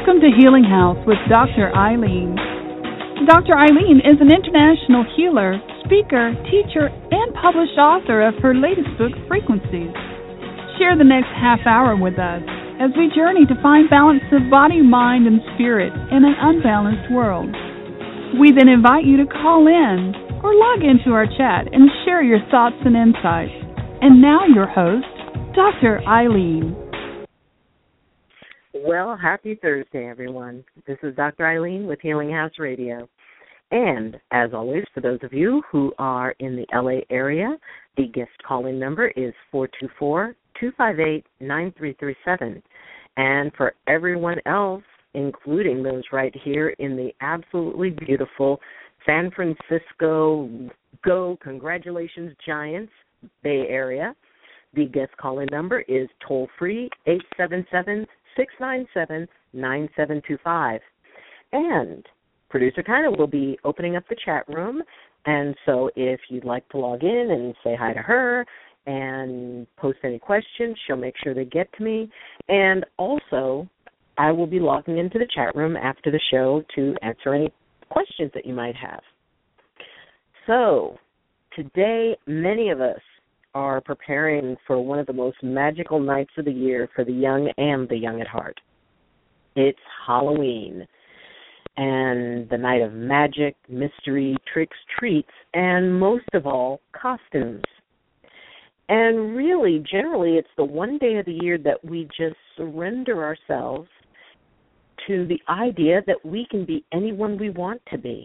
Welcome to Healing House with Dr. Eileen. Dr. Eileen is an international healer, speaker, teacher, and published author of her latest book, Frequencies. Share the next half hour with us as we journey to find balance of body, mind, and spirit in an unbalanced world. We then invite you to call in or log into our chat and share your thoughts and insights. And now your host, Dr. Eileen. Well, happy Thursday, everyone. This is Dr. Eileen with Healing House Radio. And, as always, for those of you who are in the LA area, the guest calling number is 424-258-9337. And for everyone else, including those right here in the absolutely beautiful San Francisco, go, congratulations, Giants, Bay Area, the guest calling number is toll-free 877-697-9725. And Producer Kinda will be opening up the chat room, and so if you'd like to log in and say hi to her and post any questions, she'll make sure they get to me. And also, I will be logging into the chat room after the show to answer any questions that you might have. So, today, many of us are preparing for one of the most magical nights of the year for the young and the young at heart. It's Halloween, and the night of magic, mystery, tricks, treats, and most of all, costumes. And really, generally, it's the one day of the year that we just surrender ourselves to the idea that we can be anyone we want to be.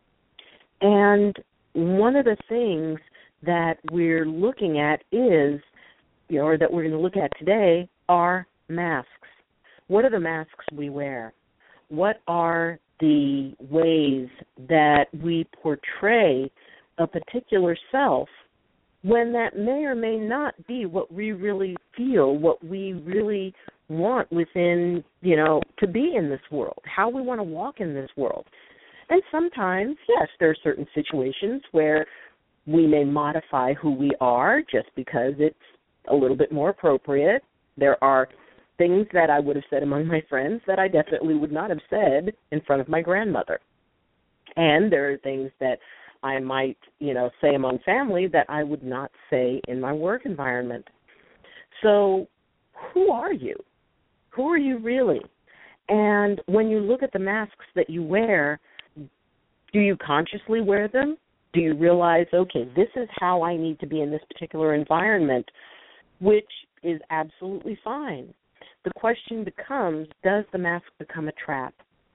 And one of the things that we're looking at is, or that we're going to look at today, are masks. What are the masks we wear? What are the ways that we portray a particular self when that may or may not be what we really feel, what we really want within, to be in this world, how we want to walk in this world. And sometimes, yes, there are certain situations where we may modify who we are just because it's a little bit more appropriate. There are things that I would have said among my friends that I definitely would not have said in front of my grandmother. And there are things that I might, say among family that I would not say in my work environment. So who are you? Who are you really? And when you look at the masks that you wear, do you consciously wear them? Do you realize, okay, this is how I need to be in this particular environment, which is absolutely fine. The question becomes, does the mask become a trap?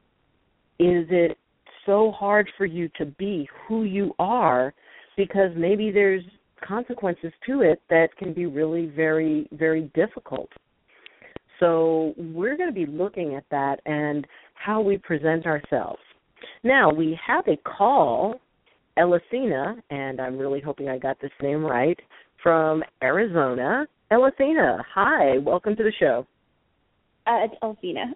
Is it so hard for you to be who you are because maybe there's consequences to it that can be really very, very difficult? So we're going to be looking at that and how we present ourselves. Now, we have a call, Elithina, and I'm really hoping I got this name right, from Arizona. Elithina, hi, welcome to the show. It's Elfina.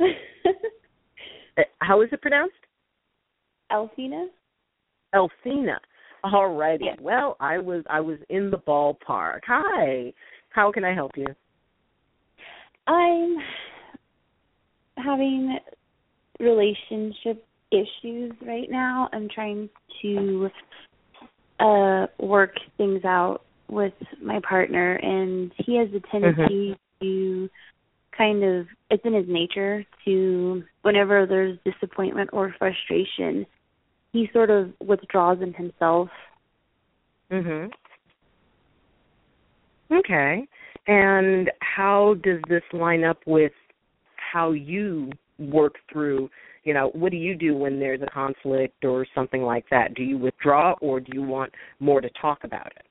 How is it pronounced? Elfina. Elfina. All righty. Yeah. Well, I was in the ballpark. Hi. How can I help you? I'm having relationship issues right now. I'm trying to work things out with my partner, and he has a tendency to kind of, it's in his nature to, whenever there's disappointment or frustration, he sort of withdraws in himself. Okay. And how does this line up with how you work through, what do you do when there's a conflict or something like that? Do you withdraw or do you want more to talk about it?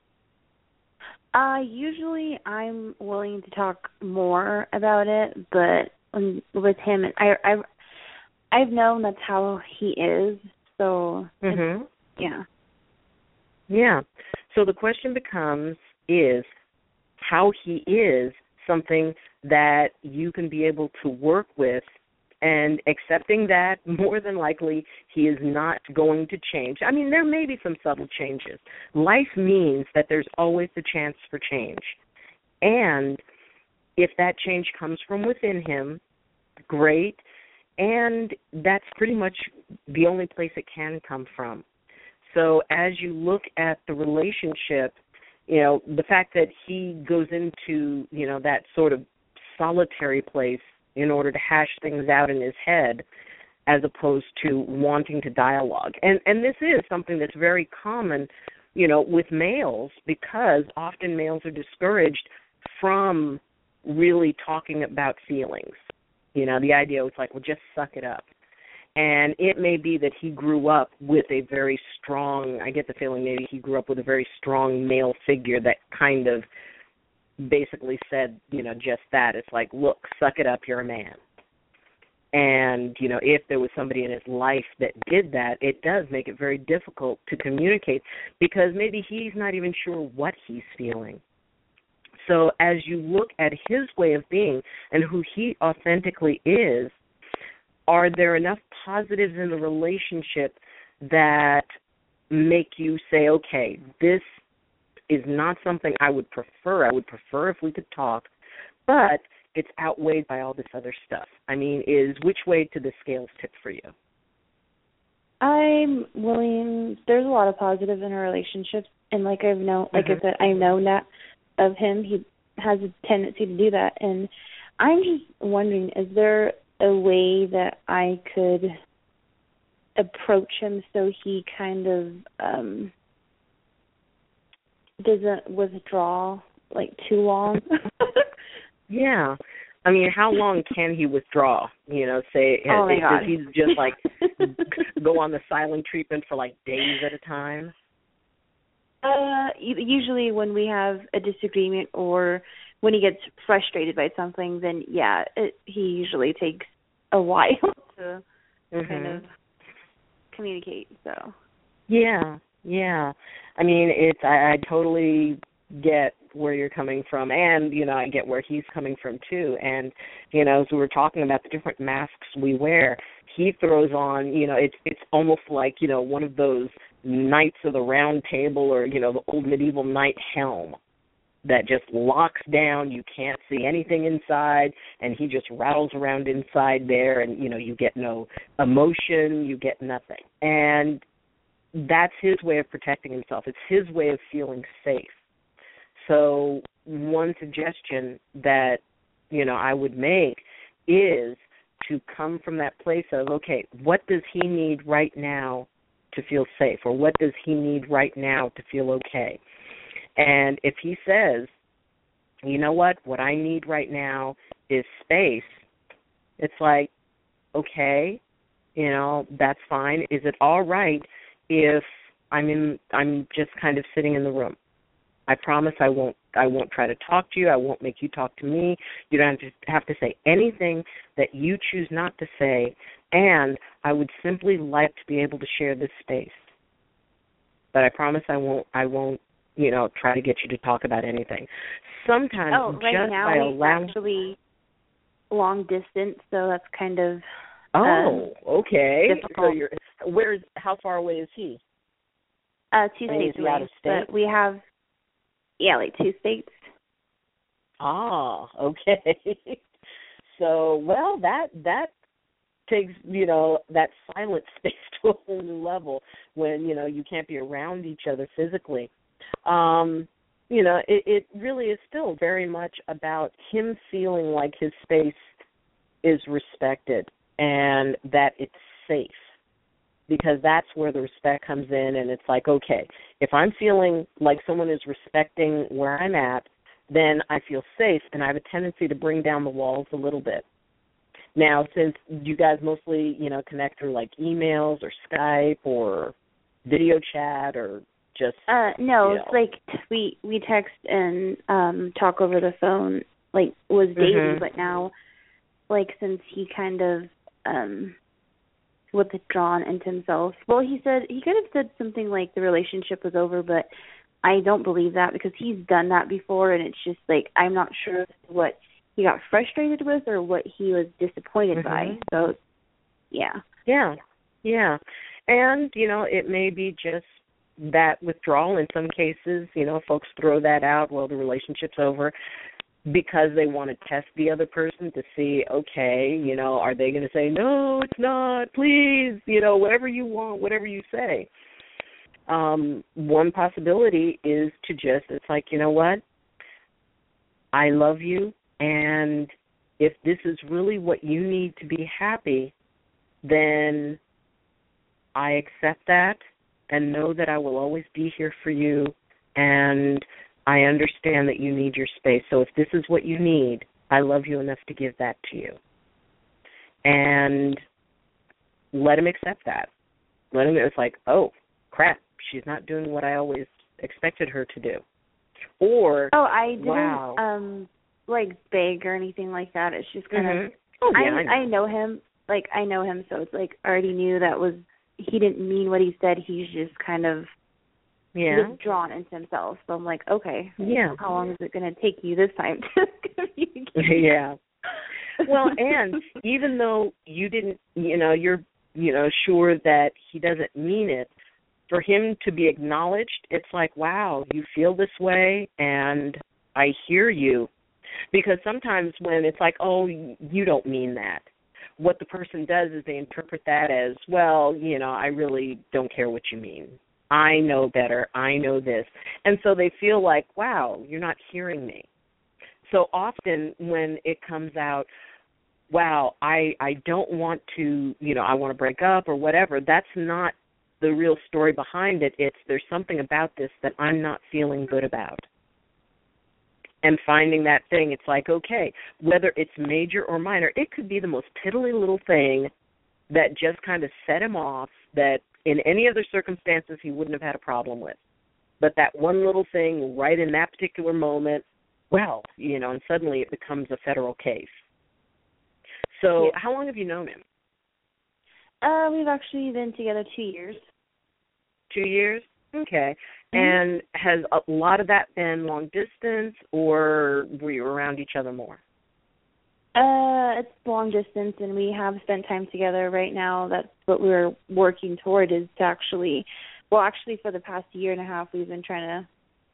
Usually I'm willing to talk more about it, but with him, I've known that's how he is, so yeah. Yeah. So the question becomes, is how he is something that you can be able to work with, and accepting that more than likely he is not going to change. I mean, there may be some subtle changes. Life means that there's always the chance for change. And if that change comes from within him, great. And that's pretty much the only place it can come from. So as you look at the relationship, the fact that he goes into, that sort of solitary place in order to hash things out in his head as opposed to wanting to dialogue. And this is something that's very common, with males, because often males are discouraged from really talking about feelings. The idea was like, well, just suck it up. And it may be that he grew up with a very strong, I get the feeling maybe he grew up with a very strong male figure that kind of basically said, just that. It's like, look, suck it up, you're a man. And, if there was somebody in his life that did that, it does make it very difficult to communicate because maybe he's not even sure what he's feeling. So as you look at his way of being and who he authentically is, are there enough positives in the relationship that make you say, okay, this is not something I would prefer. I would prefer if we could talk, but it's outweighed by all this other stuff. I mean, which way do the scales tip for you? I'm willing. There's a lot of positive in our relationships, and like I said, I know that of him. He has a tendency to do that, and I'm just wondering, is there a way that I could approach him so he kind of doesn't withdraw like too long? Yeah. I mean, how long can he withdraw? Say, oh my God. Does he just like go on the silent treatment for like days at a time? Usually when we have a disagreement or when he gets frustrated by something, then he usually takes a while to kind of communicate. So. Yeah. I mean, I totally get where you're coming from, and I get where he's coming from too. And as we were talking about the different masks we wear, he throws on, it's almost like one of those Knights of the Round Table or the old medieval knight helm that just locks down. You can't see anything inside, and he just rattles around inside there, and you get no emotion, you get nothing. And that's his way of protecting himself. It's his way of feeling safe. So one suggestion that, I would make is to come from that place of, okay, what does he need right now to feel safe, or what does he need right now to feel okay? And if he says, you know what I need right now is space, it's like, okay, that's fine. Is it all right if I'm just kind of sitting in the room? I promise I won't try to talk to you. I won't make you talk to me. You don't have to say anything that you choose not to say, and I would simply like to be able to share this space. But I promise I won't try to get you to talk about anything. Sometimes right now by we're actually long distance, so that's kind of okay. difficult. So how far away is he? 2 states away, but we have like 2 states. Ah, okay. So, well, that takes, that silent space to a whole new level when, you can't be around each other physically. It really is still very much about him feeling like his space is respected and that it's safe, because that's where the respect comes in. And it's like, okay, if I'm feeling like someone is respecting where I'm at, then I feel safe, and I have a tendency to bring down the walls a little bit. Now, since you guys mostly, connect through like emails or Skype or video chat or just no, it's like we text and talk over the phone, like was daily, but now, like, since he kind of withdrawn into himself. Well, he could have said something like the relationship was over, but I don't believe that, because he's done that before, and it's just like I'm not sure what he got frustrated with or what he was disappointed by. So, yeah. And, it may be just that withdrawal. In some cases, folks throw that out, well, the relationship's over. because they want to test the other person to see, okay, are they going to say, no, it's not, please, whatever you want, whatever you say. One possibility is to just, it's like, you know what, I love you, and if this is really what you need to be happy, then I accept that and know that I will always be here for you, and I understand that you need your space. So if this is what you need, I love you enough to give that to you. And let him accept that. It's like, oh, crap, she's not doing what I always expected her to do. Or, I didn't, wow. beg or anything like that. It's just kind of, I know him. I know him, so it's I already knew he didn't mean what he said. He's just kind of withdrawn into himself. So I'm like, okay, how long is it going to take you this time to communicate? Yeah. Well, and even though you didn't, you're, sure that he doesn't mean it, for him to be acknowledged, it's like, wow, you feel this way, and I hear you. Because sometimes when it's like, oh, you don't mean that, what the person does is they interpret that as, well, I really don't care what you mean. I know better. I know this. And so they feel like, wow, you're not hearing me. So often when it comes out, wow, I don't want to, I want to break up or whatever, that's not the real story behind it. It's there's something about this that I'm not feeling good about. And finding that thing, it's like, okay, whether it's major or minor, it could be the most piddly little thing that just kind of set him off that in any other circumstances he wouldn't have had a problem with. But that one little thing right in that particular moment, well, and suddenly it becomes a federal case. So how long have you known him? We've actually been together 2 years. 2 years? Okay. And has a lot of that been long distance, or were you around each other more? It's long distance, and we have spent time together right now. That's what we're working toward, is to actually for the past year and a half, we've been trying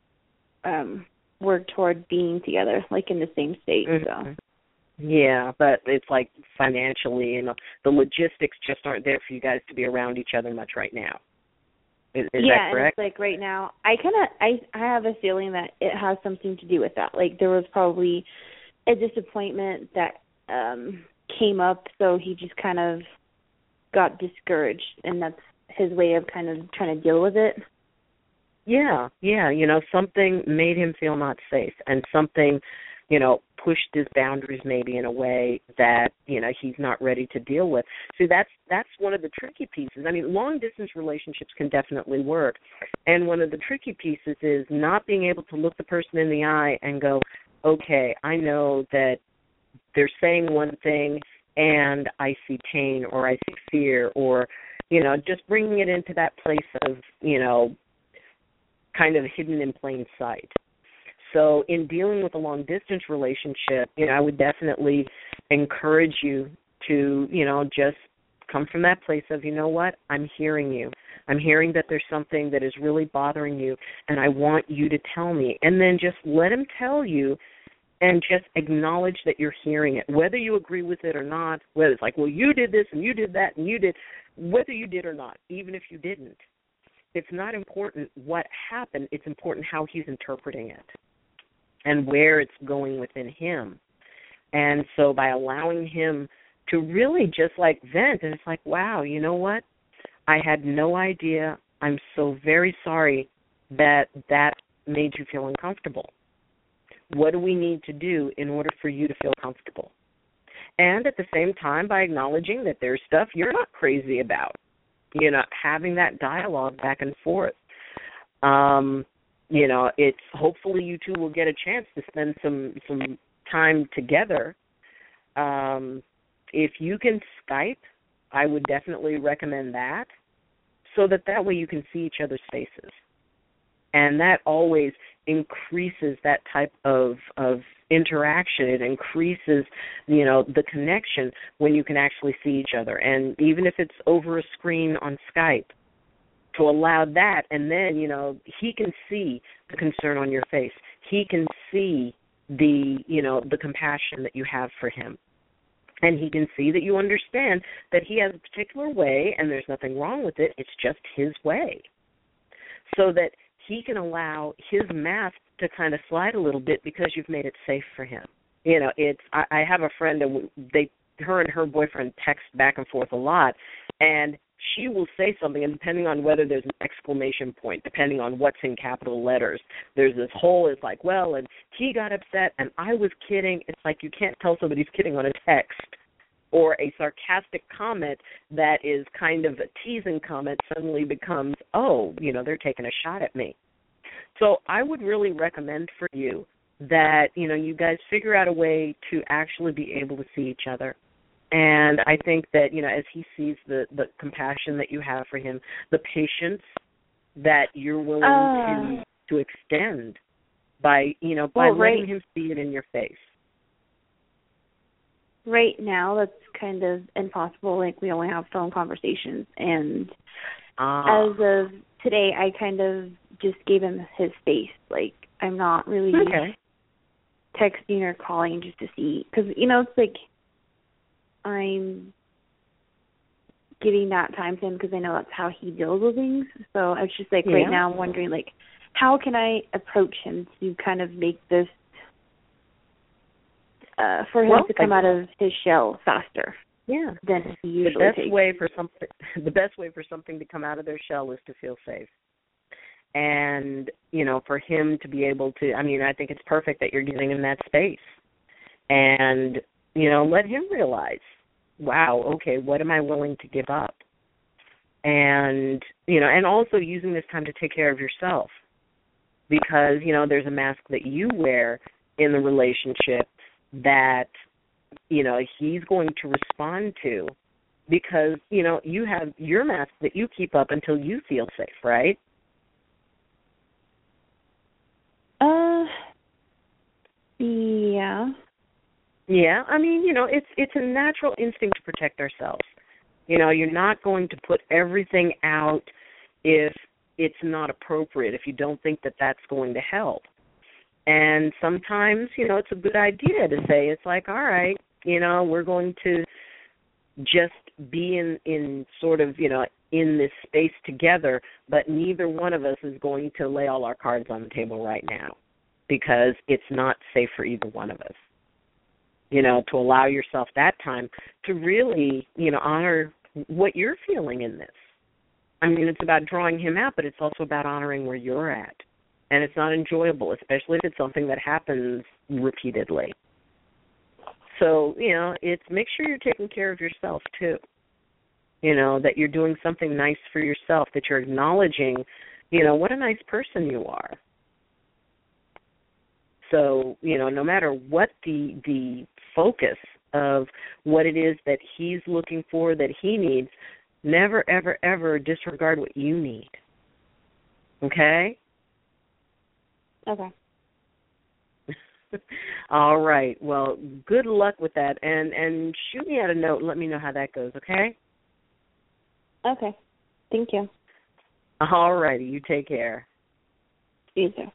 to work toward being together, in the same state. Mm-hmm. So. Yeah, but it's like financially, the logistics just aren't there for you guys to be around each other much right now. Is that correct? And it's right now, I have a feeling that it has something to do with that. There was probably a disappointment that came up, so he just kind of got discouraged, and that's his way of kind of trying to deal with it. Yeah, something made him feel not safe, and something, pushed his boundaries maybe in a way that, he's not ready to deal with. See, that's one of the tricky pieces. I mean, long-distance relationships can definitely work, and one of the tricky pieces is not being able to look the person in the eye and go, okay, I know that they're saying one thing, and I see pain or I see fear, or, just bringing it into that place of, kind of hidden in plain sight. So in dealing with a long-distance relationship, I would definitely encourage you to, just come from that place of, you know what, I'm hearing you. I'm hearing that there's something that is really bothering you, and I want you to tell me. And then just let him tell you, and just acknowledge that you're hearing it, whether you agree with it or not, whether it's like, well, you did this and you did that and you did, whether you did or not, even if you didn't. It's not important what happened. It's important how he's interpreting it and where it's going within him. And so by allowing him to really just vent, and it's like, wow, you know what? I had no idea. I'm so very sorry that made you feel uncomfortable. What do we need to do in order for you to feel comfortable? And at the same time, by acknowledging that there's stuff you're not crazy about, having that dialogue back and forth. It's hopefully you two will get a chance to spend some time together. If you can Skype, I would definitely recommend that, so that way you can see each other's faces. And that always increases that type of interaction. It increases, the connection when you can actually see each other. And even if it's over a screen on Skype, to allow that, and then, he can see the concern on your face. He can see the compassion that you have for him. And he can see that you understand that he has a particular way and there's nothing wrong with it. It's just his way. So that he can allow his mask to kind of slide a little bit because you've made it safe for him. I have a friend, and her and her boyfriend text back and forth a lot, and she will say something, and depending on whether there's an exclamation point, depending on what's in capital letters, there's this whole, it's like, well, and he got upset, and I was kidding. It's like you can't tell somebody's kidding on a text, or a sarcastic comment that is kind of a teasing comment suddenly becomes, oh, they're taking a shot at me. So I would really recommend for you that, you guys figure out a way to actually be able to see each other. And I think that, as he sees the compassion that you have for him, the patience that you're willing to extend by letting him see it in your face. Right now, that's kind of impossible. Like, we only have phone conversations. And as of today, I kind of just gave him his space. Like, I'm not really texting or calling just to see. Because, it's like I'm giving that time to him because I know that's how he deals with things. So I was just like, right now I'm wondering, like, how can I approach him to kind of make this, for him to come out of his shell faster than he usually takes. The best way for something to come out of their shell is to feel safe. And, for him to be able to, I think it's perfect that you're giving him that space. And, let him realize, wow, okay, what am I willing to give up? And, and also using this time to take care of yourself. Because, there's a mask that you wear in the relationship that, he's going to respond to. Because, you have your mask that you keep up until you feel safe, right? Yeah. Yeah, it's a natural instinct to protect ourselves. You're not going to put everything out if it's not appropriate, if you don't think that that's going to help. And sometimes, it's a good idea to say, it's like, all right, we're going to just be in sort of, in this space together, but neither one of us is going to lay all our cards on the table right now because it's not safe for either one of us. To allow yourself that time to really, honor what you're feeling in this. It's about drawing him out, but it's also about honoring where you're at. And it's not enjoyable, especially if it's something that happens repeatedly. So, it's make sure you're taking care of yourself, too. That you're doing something nice for yourself, that you're acknowledging, what a nice person you are. So, no matter what the focus of what it is that he's looking for, that he needs, never, ever, ever disregard what you need. Okay? Okay. All right. Well, good luck with that. And shoot me out a note and let me know how that goes, okay? Okay. Thank you. All righty. You take care. You too.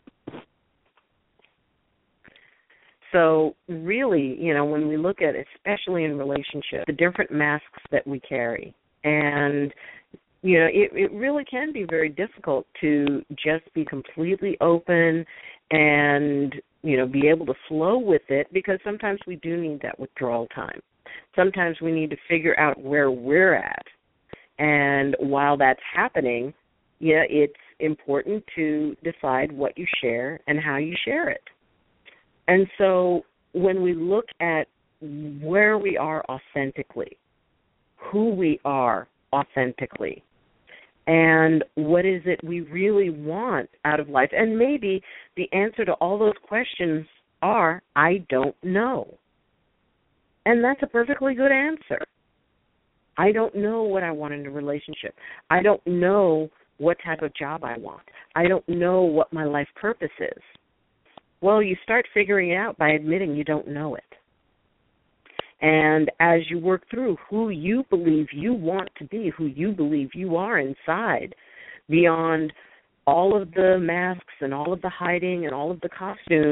So really, when we look at, especially in relationships, the different masks that we carry, and, it really can be very difficult to just be completely open and, be able to flow with it, because sometimes we do need that withdrawal time. Sometimes we need to figure out where we're at. And while that's happening, it's important to decide what you share and how you share it. And so when we look at where we are authentically, who we are authentically, and what is it we really want out of life, and maybe the answer to all those questions are, I don't know. And that's a perfectly good answer. I don't know what I want in a relationship. I don't know what type of job I want. I don't know what my life purpose is. Well, you start figuring it out by admitting you don't know it. And as you work through who you believe you want to be, who you believe you are inside, beyond all of the masks and all of the hiding and all of the costumes,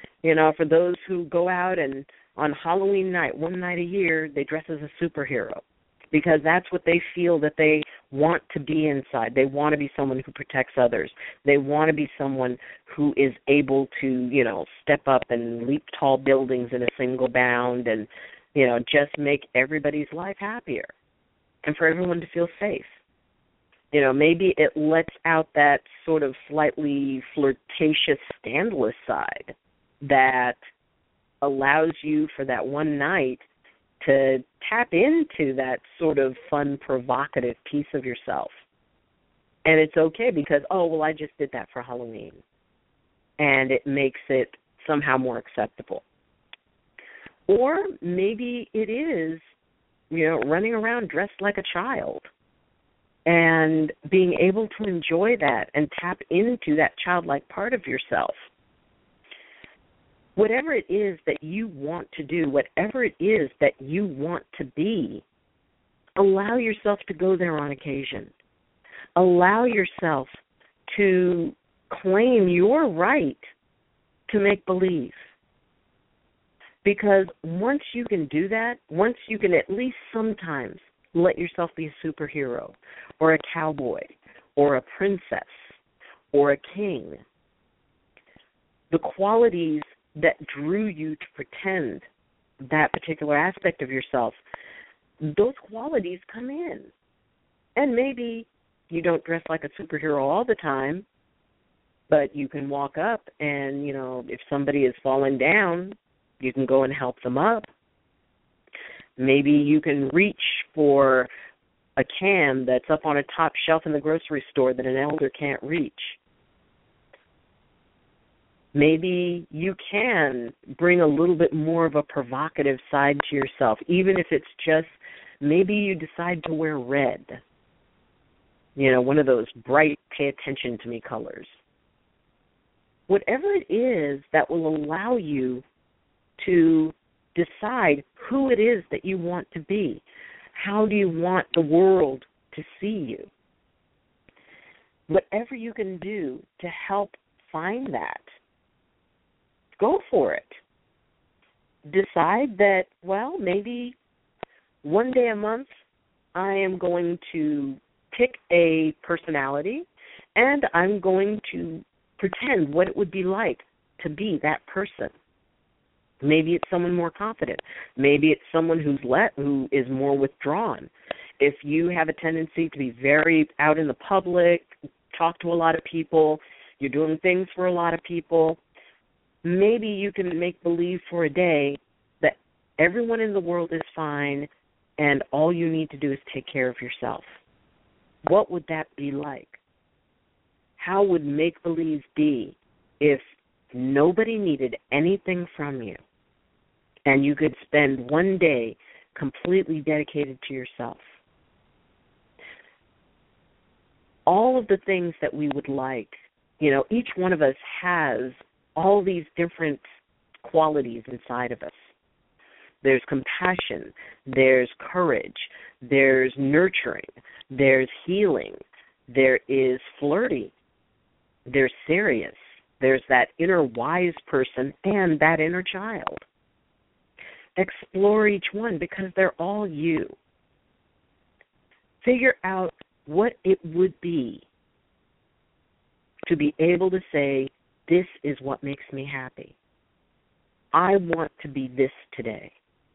For those who go out and on Halloween night, one night a year, they dress as a superhero because that's what they feel that they want to be inside. They want to be someone who protects others. They want to be someone who is able to, step up and leap tall buildings in a single bound and, just make everybody's life happier and for everyone to feel safe. Maybe it lets out that sort of slightly flirtatious, scandalous side that allows you for that one night to tap into that sort of fun, provocative piece of yourself. And it's okay because, I just did that for Halloween. And it makes it somehow more acceptable. Or maybe it is, running around dressed like a child and being able to enjoy that and tap into that childlike part of yourself. Whatever it is that you want to do, whatever it is that you want to be, allow yourself to go there on occasion. Allow yourself to claim your right to make believe. Because once you can do that, once you can at least sometimes let yourself be a superhero or a cowboy or a princess or a king, the qualities that drew you to pretend that particular aspect of yourself, those qualities come in. And maybe you don't dress like a superhero all the time, but you can walk up and, if somebody is falling down, you can go and help them up. Maybe you can reach for a can that's up on a top shelf in the grocery store that an elder can't reach. Maybe you can bring a little bit more of a provocative side to yourself, even if it's just maybe you decide to wear red, one of those bright, pay attention to me colors. Whatever it is that will allow you to decide who it is that you want to be. How do you want the world to see you? Whatever you can do to help find that, go for it. Decide that, maybe one day a month I am going to pick a personality and I'm going to pretend what it would be like to be that person. Maybe it's someone more confident. Maybe it's someone who is more withdrawn. If you have a tendency to be very out in the public, talk to a lot of people, you're doing things for a lot of people, maybe you can make believe for a day that everyone in the world is fine and all you need to do is take care of yourself. What would that be like? How would make-believe be if nobody needed anything from you and you could spend one day completely dedicated to yourself? All of the things that we would like, each one of us has all these different qualities inside of us. There's compassion, there's courage, there's nurturing, there's healing, there is flirty, there's serious, there's that inner wise person and that inner child. Explore each one because they're all you. Figure out what it would be to be able to say, this is what makes me happy. I want to be this today.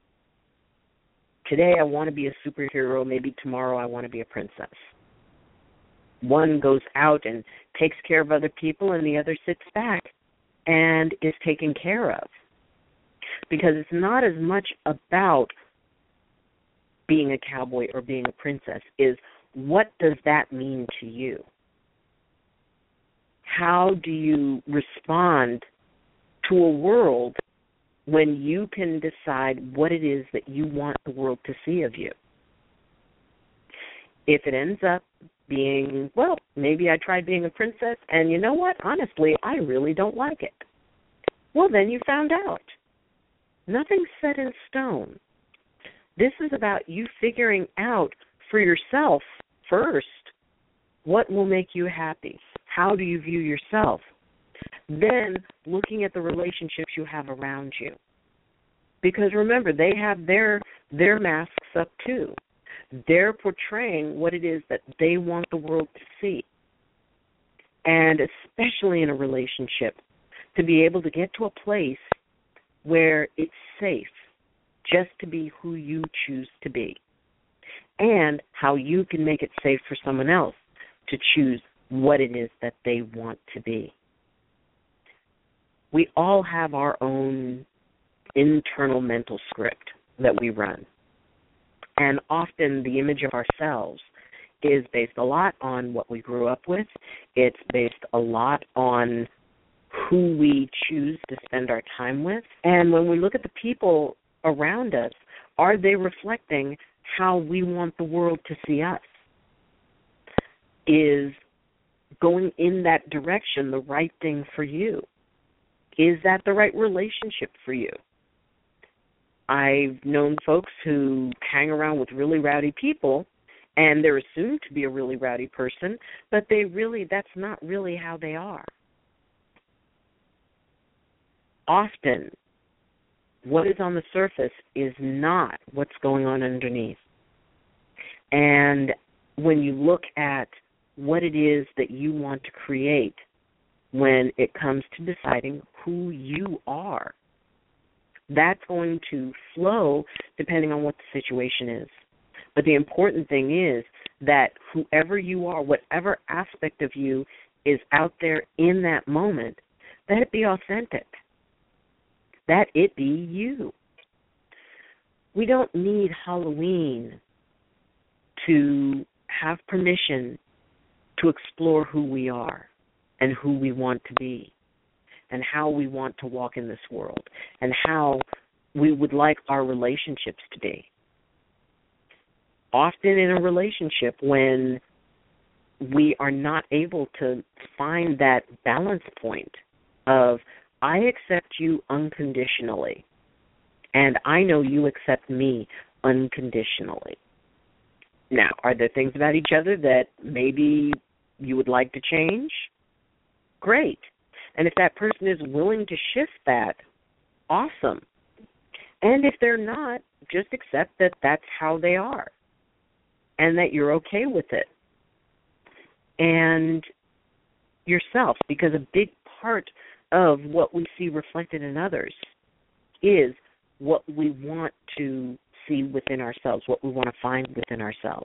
Today I want to be a superhero. Maybe tomorrow I want to be a princess. One goes out and takes care of other people and the other sits back and is taken care of. Because it's not as much about being a cowboy or being a princess, is what does that mean to you? How do you respond to a world when you can decide what it is that you want the world to see of you? If it ends up being, maybe I tried being a princess, and you know what? Honestly, I really don't like it. Well, then you found out. Nothing's set in stone. This is about you figuring out for yourself first what will make you happy. How do you view yourself? Then looking at the relationships you have around you. Because remember, they have their masks up too. They're portraying what it is that they want the world to see. And especially in a relationship, to be able to get to a place where it's safe just to be who you choose to be, and how you can make it safe for someone else to choose what it is that they want to be. We all have our own internal mental script that we run. And often the image of ourselves is based a lot on what we grew up with. It's based a lot on who we choose to spend our time with. And when we look at the people around us, are they reflecting how we want the world to see us? Is going in that direction the right thing for you? Is that the right relationship for you? I've known folks who hang around with really rowdy people, and they're assumed to be a really rowdy person, but that's not really how they are. Often, what is on the surface is not what's going on underneath. And when you look at what it is that you want to create when it comes to deciding who you are, that's going to flow depending on what the situation is. But the important thing is that whoever you are, whatever aspect of you is out there in that moment, that it be authentic, that it be you. We don't need Halloween to have permission to explore who we are and who we want to be and how we want to walk in this world and how we would like our relationships to be. Often in a relationship, when we are not able to find that balance point of, I accept you unconditionally, and I know you accept me unconditionally. Now, are there things about each other that maybe you would like to change? Great. And if that person is willing to shift that, awesome. And if they're not, just accept that that's how they are and that you're okay with it. And yourself, because a big part of what we see reflected in others is what we want to see within ourselves, what we want to find within ourselves.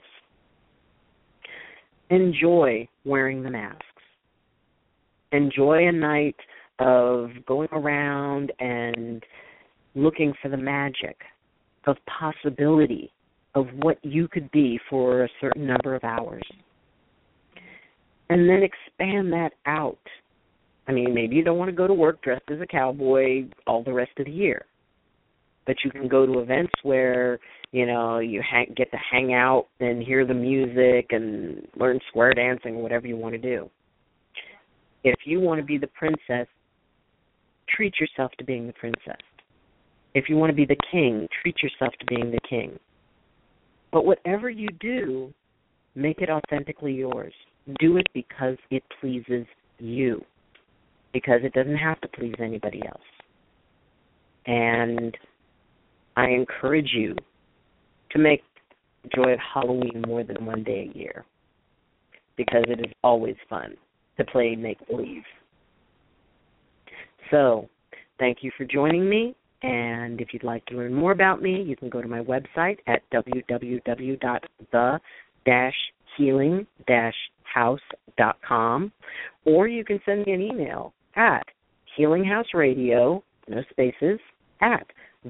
Enjoy wearing the masks. Enjoy a night of going around and looking for the magic of possibility of what you could be for a certain number of hours. And then expand that out. I mean, maybe you don't want to go to work dressed as a cowboy all the rest of the year, but you can go to events where, you know, you get to hang out and hear the music and learn square dancing or whatever you want to do. If you want to be the princess, treat yourself to being the princess. If you want to be the king, treat yourself to being the king. But whatever you do, make it authentically yours. Do it because it pleases you, because it doesn't have to please anybody else. And I encourage you to make the joy of Halloween more than one day a year, because it is always fun to play make-believe. So, thank you for joining me, and if you'd like to learn more about me, you can go to my website at www.the-healing-house.com, or you can send me an email at healinghouseradio, no spaces, at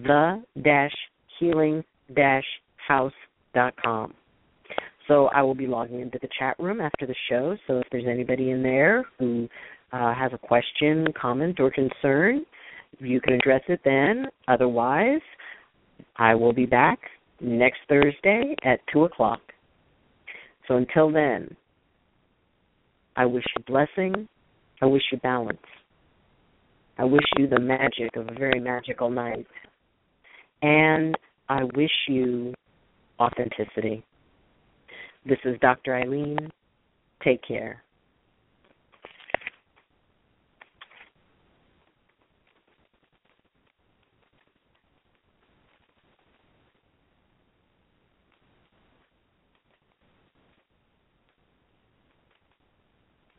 the-healing-house.com. So I will be logging into the chat room after the show, so if there's anybody in there who has a question, comment, or concern, you can address it then. Otherwise, I will be back next Thursday at 2 o'clock. So until then, I wish you blessing. I wish you balance. I wish you the magic of a very magical night. And I wish you authenticity. This is Dr. Ayleen. Take care.